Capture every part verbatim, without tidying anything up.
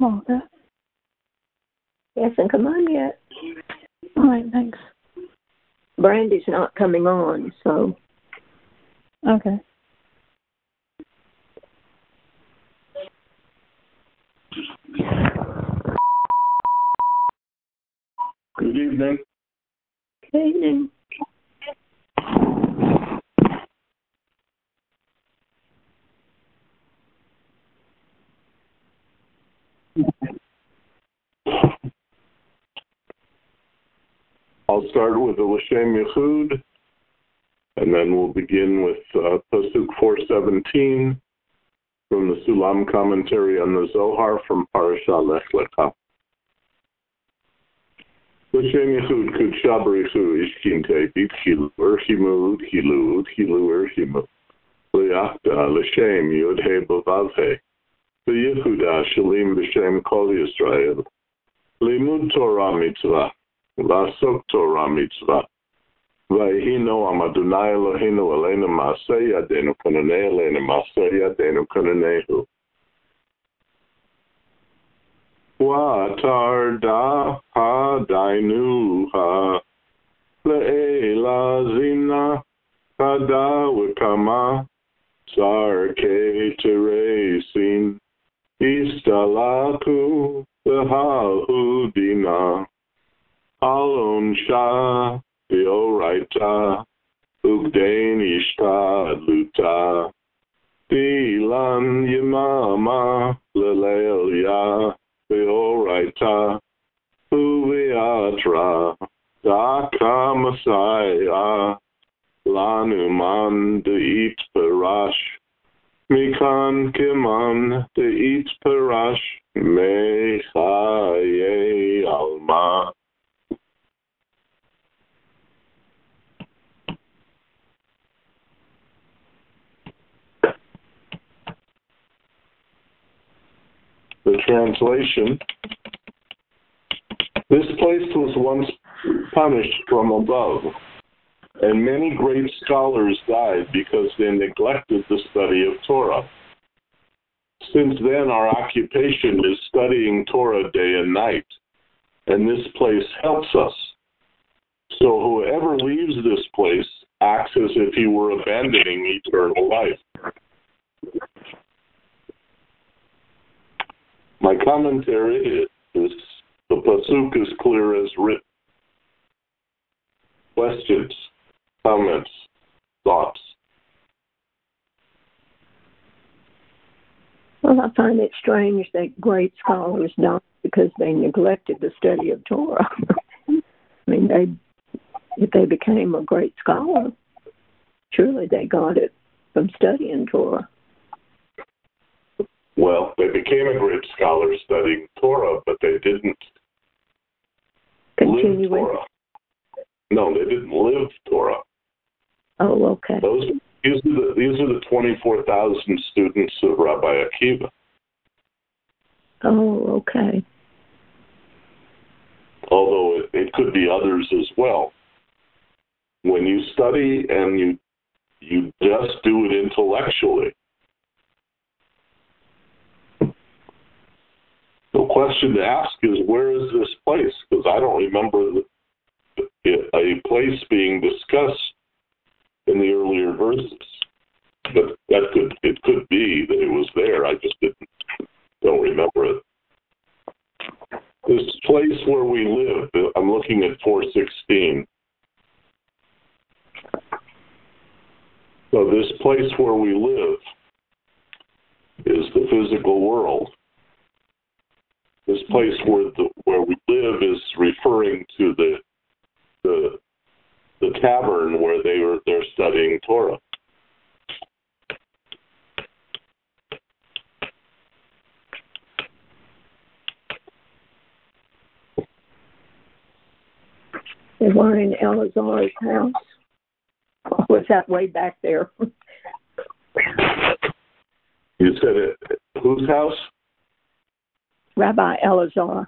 Martha. He hasn't come on yet. All right, thanks. Brandy's not coming on, so. Okay. Good evening. Good evening. I'll start with the L'Shem Yichud, and then we'll begin with uh, Pasuk four seventeen from the Sulam commentary on the Zohar from Parashah Lech Lecha. L'Shem Yichud Kudsha B'Richu Ishkinte B'Tchilu Erchimu Udchilu Udchilu Erchimu L'Yachda L'Shem Yud He B'Vav He V'Yehuda Shalim B'Shem Kol Yisrael Limud Torah Mitzvah V'asok Torah Mitzvah V'Yihino Am Adonai Eloheinu Aleinu Ma'aseh Yadeinu Kononei Aleinu Ma'aseh Yadeinu Kononehu Wa'atar Da Ha Dainu Ha Le'ela Zimna Kada W'Kama Sarke Teresin Istalaku V'Ha'udina Alon Shah Deoraita Ugdain Ishta Luta Dilan Yamama Lelelia Deoraita Uviatra Daka Messiah Lanuman Deit Parash Mikan Kiman Deit Parash Mechaye Alma. The translation: this place was once punished from above, and many great scholars died because they neglected the study of Torah. Since then, our occupation is studying Torah day and night, and this place helps us. So whoever leaves this place acts as if he were abandoning eternal life. My commentary is the Pasuk is clear as written. Questions, comments, thoughts? Well, I find it strange that great scholars died because they neglected the study of Torah. I mean, they if they became a great scholar, surely they got it from studying Torah. Well, they became a great scholar studying Torah, but they didn't Continue live Torah. No, they didn't live Torah. Oh, okay. Those these are the these are the twenty-four thousand students of Rabbi Akiva. Oh, okay. Although it, it could be others as well. When you study and you you just do it intellectually, the question to ask is, where is this place? Because I don't remember the, a place being discussed in the earlier verses. But that could it could be that it was there. I just didn't don't remember it. This place where we live, I'm looking at four sixteen. So this place where we live is the physical world. This place where the where we live is referring to the the the tavern where they were they're studying Torah. They were in Elazar's house. Or was that way back there? You said it. Whose house? Rabbi Elazar.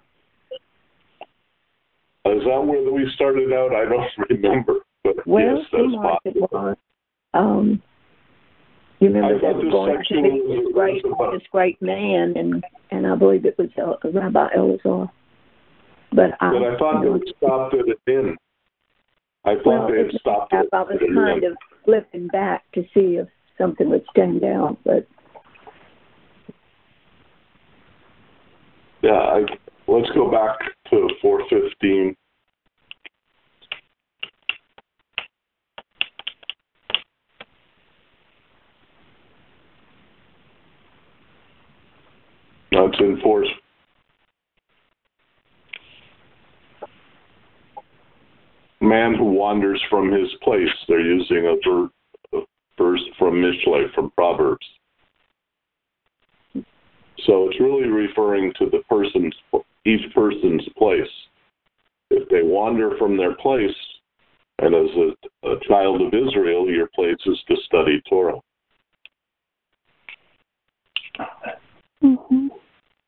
Is that where we started out? I don't remember. But Well, yes, that's it was. Um, You remember I they thought were this going to section meet was, this great, was about, this great man, and and I believe it was El, Rabbi Elazar. But I, but I thought you know, they stopped at an inn. I thought well, they had it, stopped I at was an kind inn. of flipping back to see if something would stand out, but Yeah, I, let's go back to four fifteen. That's in force. Man who wanders from his place. They're using a, ver, a verse from Mishlei, from Proverbs. So it's really referring to the person's, each person's place. If they wander from their place, and as a, a child of Israel, your place is to study Torah. Mm-hmm.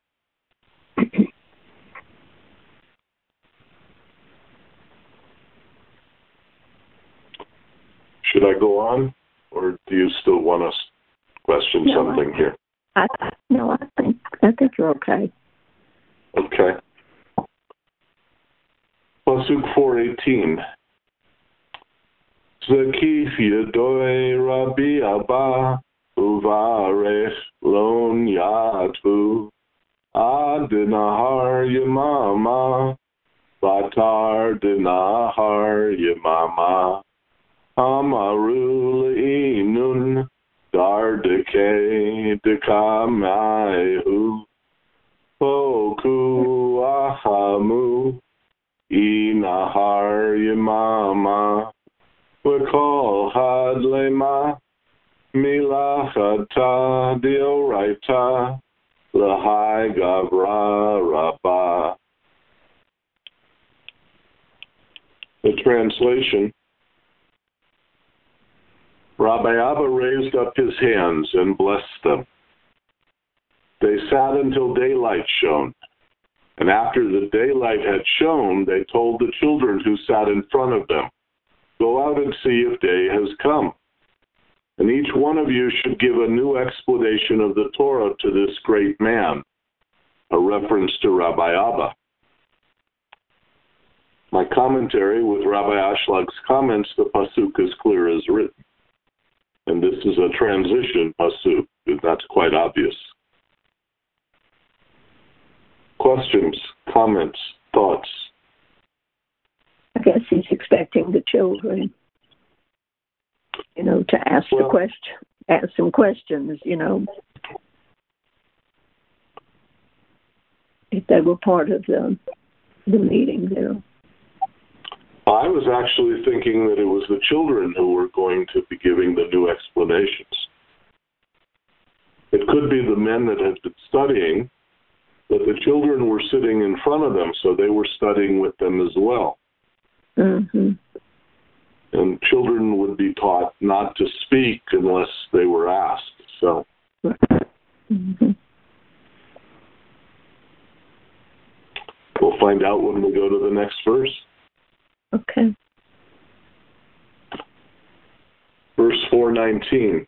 Should I go on, or do you still want us to question no, something I, here? I no, I think I think you're okay. Okay. Pasuk four eighteen. Zakif Yadoi Rabbi Abba Uvarech Lon Yatvu Ad Nahar Yamama Batar Dinahar Yamama Amaru Le'inun Dardeke Dekamahu Poku Ahamu Inahar Yamama Wakol Hadlema Milachata Dioraita Lahai Gavra Rabba. The translation: Rabbi Abba raised up his hands and blessed them. They sat until daylight shone. And after the daylight had shone, they told the children who sat in front of them, "Go out and see if day has come. And each one of you should give a new explanation of the Torah to this great man," a reference to Rabbi Abba. My commentary with Rabbi Ashlag's comments, the pasuk is clear as written. And this is a transition pasuk. That's quite obvious. Questions, comments, thoughts? I guess he's expecting the children, you know, to ask Well, the question, ask some questions, you know, if they were part of the the meeting there. I was actually thinking that it was the children who were going to be giving the new explanations. It could be the men that had been studying, but the children were sitting in front of them, so they were studying with them as well. Mm-hmm. And children would be taught not to speak unless they were asked. So, Mm-hmm. we'll find out when we go to the next verse. Okay. Verse four nineteen.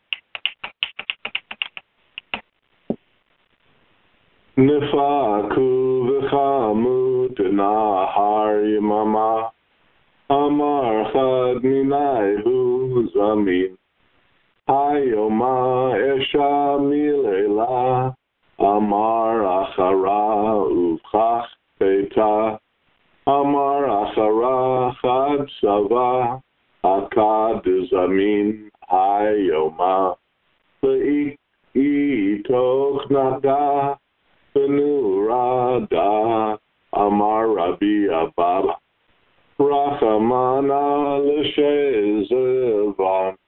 Nifaku v'chamu denahar yamama amar chad minayhu zamin hayoma esha milela amar achara uvchach beta amar achara chad sava akad zamin hayoma le'itoch nada Benurada Amar Rabbi Abba Rachamana L'Shezevan.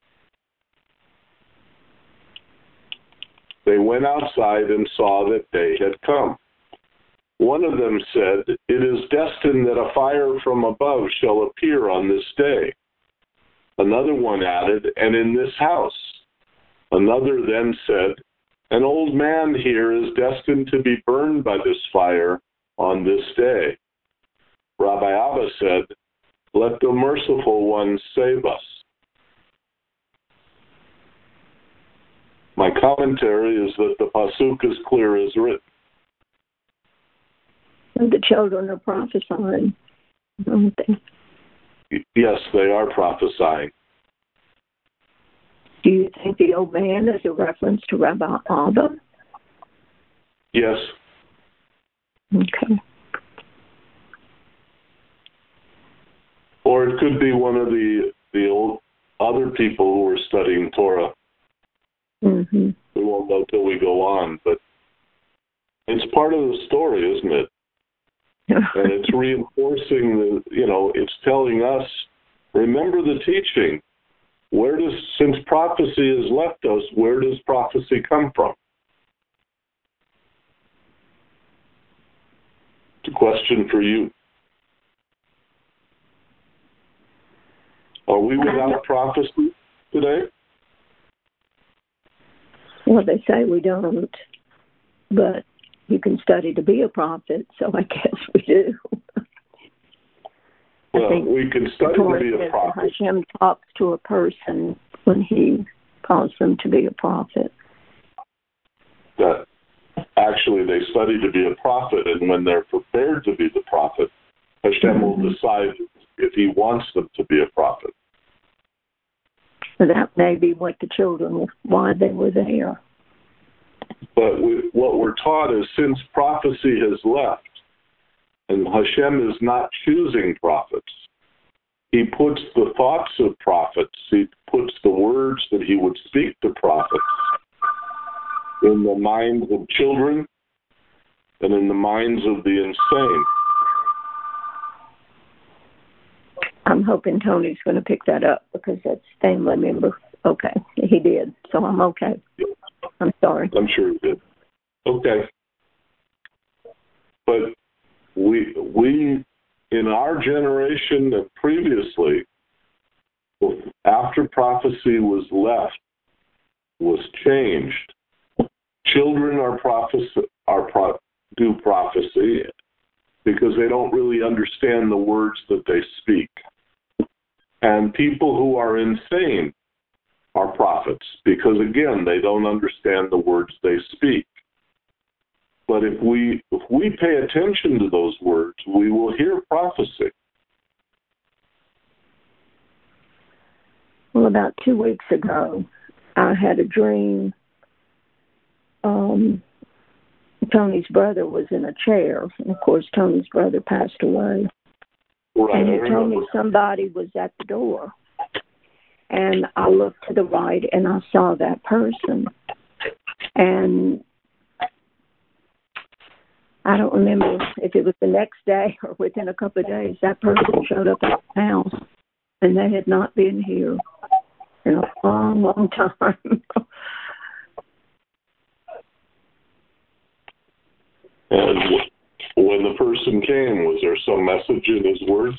They went outside and saw that day had come. One of them said, "It is destined that a fire from above shall appear on this day." Another one added, "And in this house." Another then said, "An old man here is destined to be burned by this fire on this day." Rabbi Abba said, "Let the merciful one save us." My commentary is that the pasuk is clear as written. And the children are prophesying, aren't they? Yes, they are prophesying. Do you think the old man is a reference to Rabbi Abba? Yes. Okay. Or it could be one of the the old other people who are studying Torah. Mm-hmm. We won't know till we go on, but it's part of the story, isn't it? And it's reinforcing the, you know, it's telling us, remember the teaching. Where does, since prophecy has left us, where does prophecy come from? It's a question for you. Are we without prophecy today? Well, they say we don't, but you can study to be a prophet, so I guess we do. Well, I think we can study to be a prophet. Hashem talks to a person when he calls them to be a prophet. That actually they study to be a prophet, and when they're prepared to be the prophet, Hashem mm-hmm. will decide if he wants them to be a prophet. So that may be what the children, why they were there. But we, what we're taught is since prophecy has left, and Hashem is not choosing prophets, he puts the thoughts of prophets, he puts the words that he would speak to prophets in the minds of children and in the minds of the insane. I'm hoping Tony's going to pick that up because that's family member. Okay, he did, so I'm okay. I'm sorry. I'm sure he did. Okay. But we, we in our generation and previously, after prophecy was left, was changed, children are prophecy, are pro, do prophecy because they don't really understand the words that they speak. And people who are insane are prophets because, again, they don't understand the words they speak. But if we if we pay attention to those words, we will hear prophecy. Well, about two weeks ago, I had a dream. Um, Tony's brother was in a chair. And of course, Tony's brother passed away. Right, and he told me somebody was at the door. And I looked to the right, and I saw that person. And I don't remember if it was the next day or within a couple of days, that person showed up at the house, and they had not been here in a long, long time. And when the person came, was there some message in his words?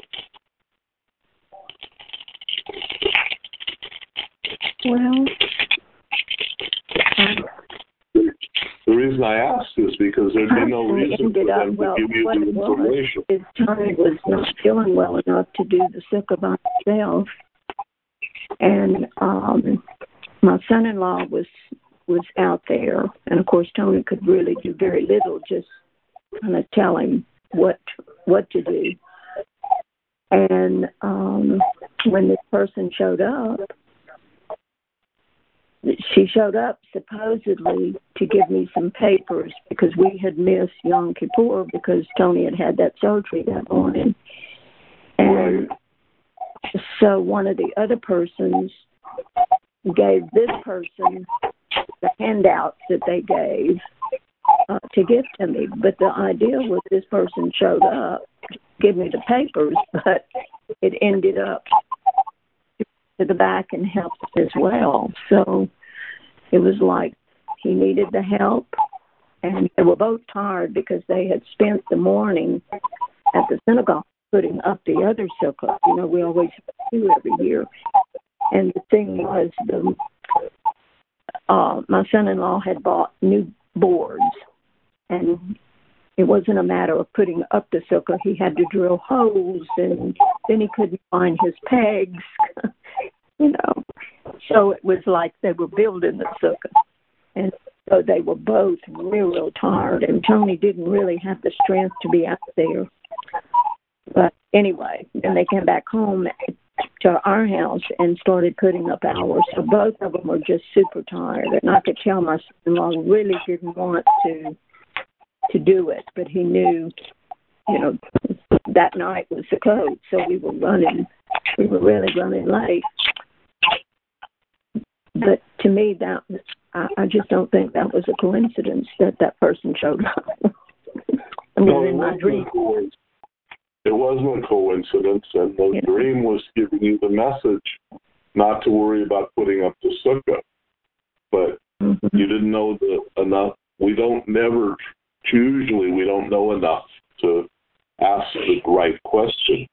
Well, the reason I asked is because there'd be no reason for them well, to give you the information. His Tony was not feeling well enough to do the sukkah by himself, and um, my son-in-law was was out there, and of course Tony could really do very little, just kind of tell him what what to do. And um, when this person showed up, she showed up supposedly to give me some papers because we had missed Yom Kippur because Tony had had that surgery that morning. And so one of the other persons gave this person the handouts that they gave uh, to give to me. But the idea was this person showed up to give me the papers, but it ended up to the back and helped as well. So it was like he needed the help, and they were both tired because they had spent the morning at the synagogue putting up the other sukkah. You know, we always do every year. And the thing was, the uh, my son-in-law had bought new boards, and it wasn't a matter of putting up the sukkah. He had to drill holes, and then he couldn't find his pegs. You know, So it was like they were building the sukkah. And so they were both real, real tired. And Tony didn't really have the strength to be out there. But anyway, then they came back home to our house and started putting up hours. So both of them were just super tired. And I could tell my son-in-law really didn't want to to do it, but he knew, you know, that night was the code. So we were running, we were really running late. But to me, that I, I just don't think that was a coincidence that that person showed up. I mean, no, in my dream. It wasn't a coincidence, and the yeah. dream was giving you the message not to worry about putting up the sukkah. But mm-hmm. you didn't know the enough. We don't never, usually we don't know enough to ask the right question.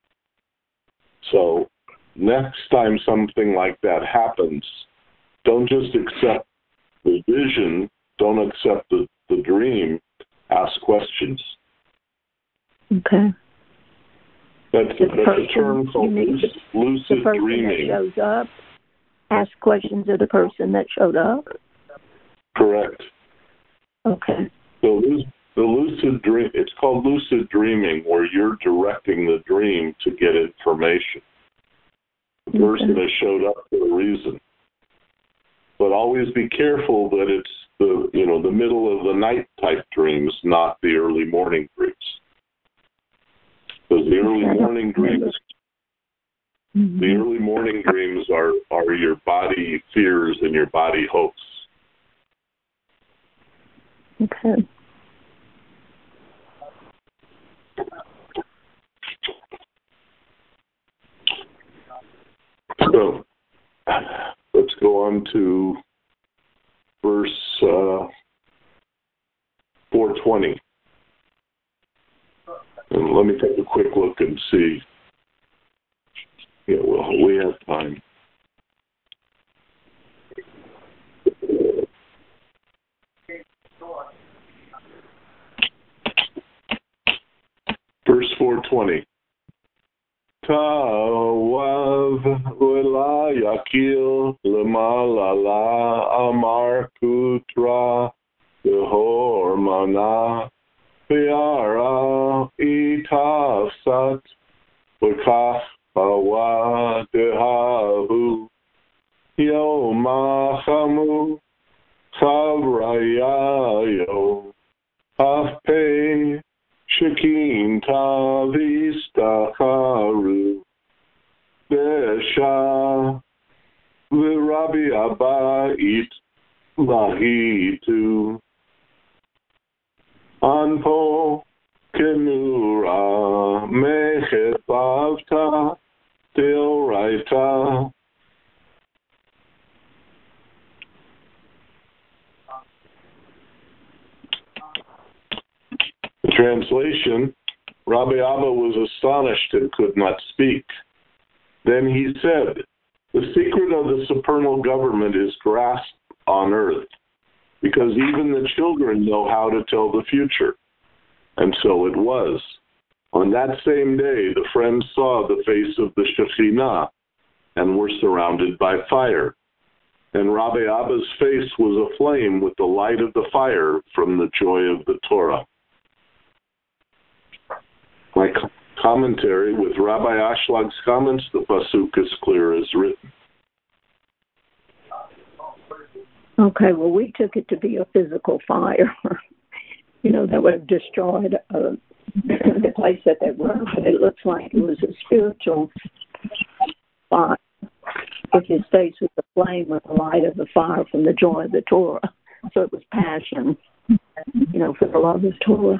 So next time something like that happens, don't just accept the vision, don't accept the, the dream, ask questions. Okay. That's, the that's person, a term called lucid, lucid the person dreaming. That shows up, ask questions of the person that showed up? Correct. Okay. So the lucid dream, it's called lucid dreaming, where you're directing the dream to get information. The person okay. has showed up for a reason. But always be careful that it's the, you know, the middle of the night type dreams, not the early morning dreams. Because the early morning dreams, mm-hmm. the early morning dreams are, are your body fears and your body hopes. Okay. So let's go on to verse uh, four twenty. And let me take a quick look and see. Yeah, well, we have time. Verse four twenty. Tawav v'la yakil l'malala amar kutra v'hor mana v'yara itafsat v'kach hawa dehavu yomachamu chavrayayo hafpei Shekin tavistacharu Besha V'Rabbi Abait Lahitu Anpo Kenura Mechepavta Deoraita. Translation, Rabbi Abba was astonished and could not speak. Then he said, the secret of the supernal government is grasped on earth, because even the children know how to tell the future. And so it was. On that same day, the friends saw the face of the Shekhinah and were surrounded by fire. And Rabbi Abba's face was aflame with the light of the fire from the joy of the Torah. My commentary with Rabbi Ashlag's comments, the pasuk is clear as written. Okay, well, we took it to be a physical fire, you know, that would have destroyed uh, the place that they were. But it looks like it was a spiritual fire, if his face was aflame with the light of the fire from the joy of the Torah. So it was passion, you know, for the love of Torah.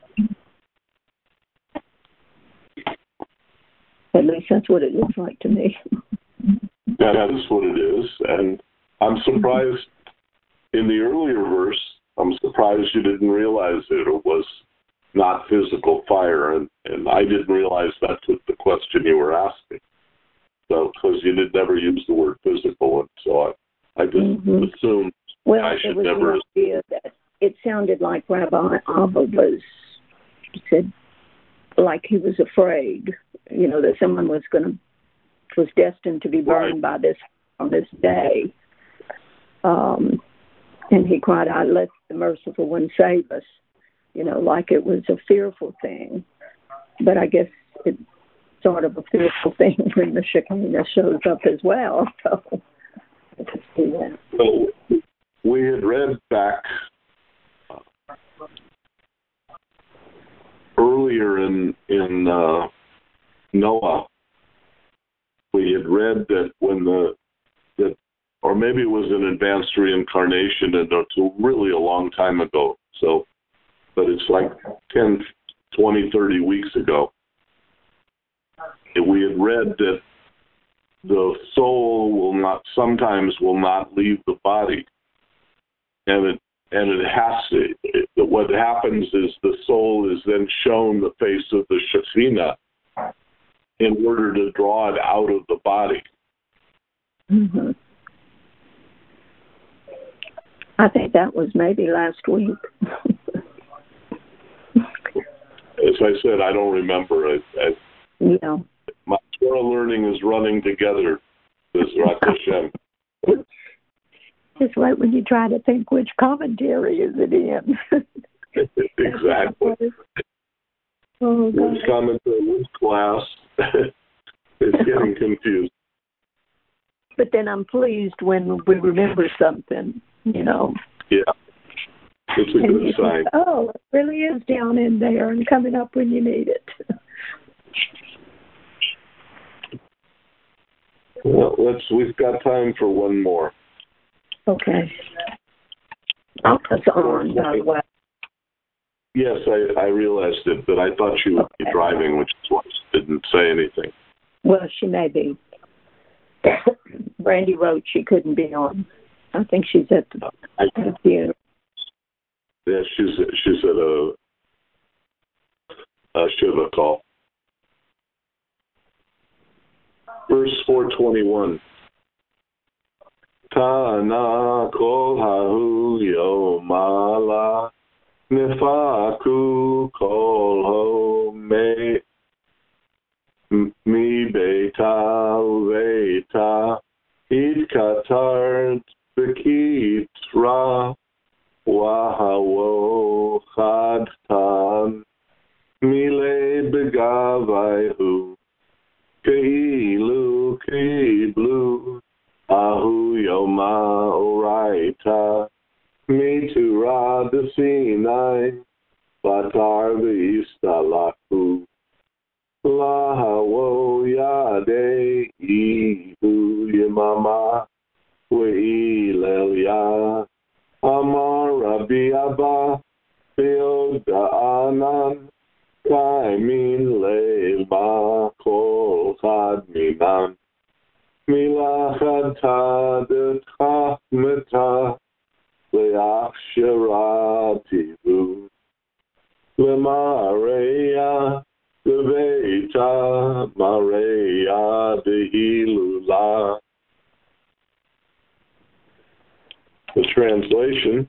At least that's what it looks like to me. Yeah, that is what it is. And I'm surprised in the earlier verse, I'm surprised you didn't realize that it was not physical fire. And, and I didn't realize that's what the question you were asking. So, because you did never use the word physical. And so I, I just mm-hmm. assumed well, I should it was never. The idea that it sounded like Rabbi Abba was, he said, like he was afraid, you know, that someone was going to, was destined to be burned right. by this on this day. Um, and he cried out, "Let the merciful one save us," you know, like it was a fearful thing. But I guess it's sort of a fearful thing when the Shekinah shows up as well. So I could see that. So we had read back earlier in in uh, Noah, we had read that when the that, or maybe it was an advanced reincarnation, and it's really a long time ago. So, but it's like ten, twenty, thirty weeks ago. And we had read that the soul will not sometimes will not leave the body, and it and it has to. It, what happens is the soul is then shown the face of the Shekinah in order to draw it out of the body. Mm-hmm. I think that was maybe last week. As I said, I don't remember. I, I, yeah. My Torah learning is running together, Bezrat Hashem. It's like when you try to think which commentary is it in. Exactly. Oh, which commentary, which class. It's getting confused. But then I'm pleased when we remember something, you know. Yeah. It's a and good sign. Think, oh, it really is down in there and coming up when you need it. Well, let's. We've got time for one more. Okay. I'll pass on, by the way. Yes, I, I realized it, but I thought she would okay. be driving, which is why she didn't say anything. Well, she may be. Brandy wrote she couldn't be on. I think she's at the computer. Yeah, she's she's at a, a Shiva call. Verse four twenty-one. Tana kol hahu yomala nifaku kol ho me mi beita uveita itkatart bekitra wahawo chadtan mile begavaihu keilu keiblu ahu yoma oraita mitura de sinai batar v'istalaku lahawo yade ihu yamama ve'ilel amar Rabbi Abba be'oda'anan kaimin le'ma kol chad minan milachad tadet chachmeta le'achsheratihu le'mareya deveita mareya dehilula. The translation: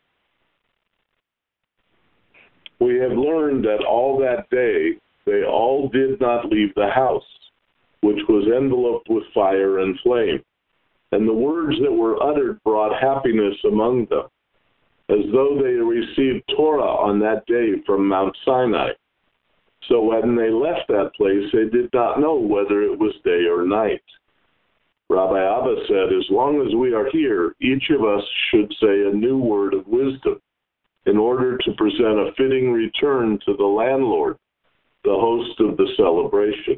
we have learned that all that day they all did not leave the house, which was enveloped with fire and flame, and the words that were uttered brought happiness among them, as though they received Torah on that day from Mount Sinai. So when they left that place, they did not know whether it was day or night. Rabbi Abba said, as long as we are here, each of us should say a new word of wisdom in order to present a fitting return to the landlord, the host of the celebration.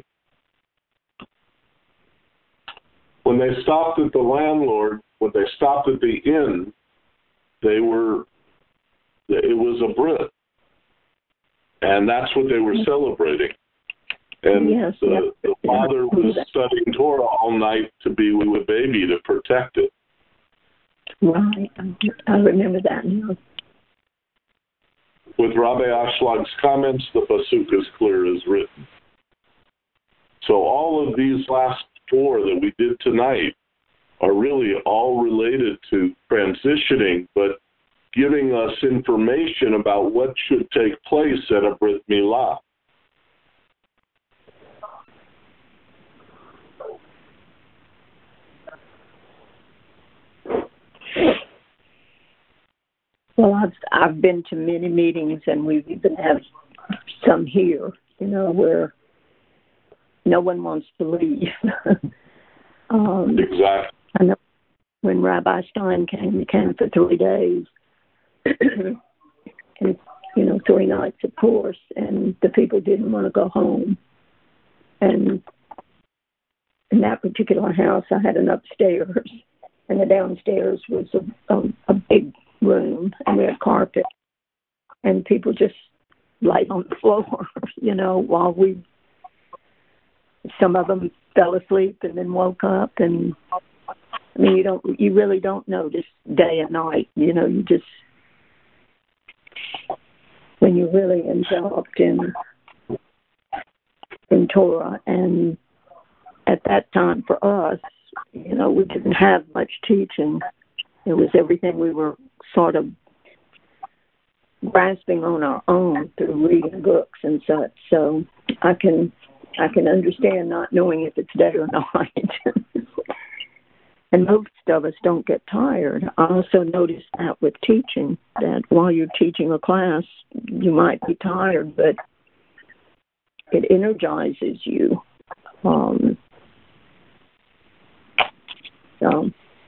When they stopped at the landlord, when they stopped at the inn, they were, it was a brit. And that's what they were celebrating. And yes, the, yes. the father was studying Torah all night to be with the baby to protect it. Right. I remember that now. With Rabbi Ashлаг's comments, the pasuk is clear as written. So all of these last four that we did tonight are really all related to transitioning, but giving us information about what should take place at a Brit Milah. Well, I've I've been to many meetings, and we've even have some here, you know, where no one wants to leave. um, Exactly. I know when Rabbi Stein came, he came for three days, and you know, three nights, of course, and the people didn't want to go home. And in that particular house, I had an upstairs, and the downstairs was a, a, a big room, and we had carpet, and people just laid on the floor, you know, while we, some of them fell asleep and then woke up, and I mean, you don't, you really don't notice day and night, you know, you just, when you're really enveloped in in Torah. And at that time for us, you know, we didn't have much teaching. It was everything we were sort of grasping on our own through reading books and such. So I can I can understand not knowing if it's day or night. And most of us don't get tired. I also noticed that with teaching, that while you're teaching a class, you might be tired, but it energizes you. Um, so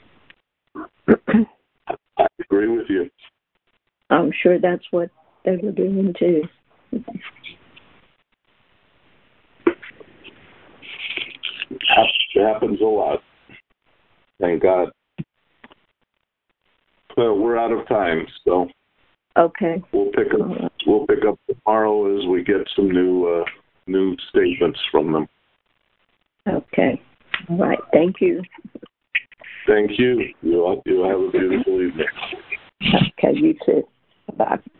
I agree with you. I'm sure that's what they were doing too. It happens a lot. Thank God. Well, we're out of time, so okay. We'll pick up. Right. We'll pick up tomorrow as we get some new uh, new statements from them. Okay. All right. Thank you. Thank you. You you have a beautiful evening. Okay. You too. Bye.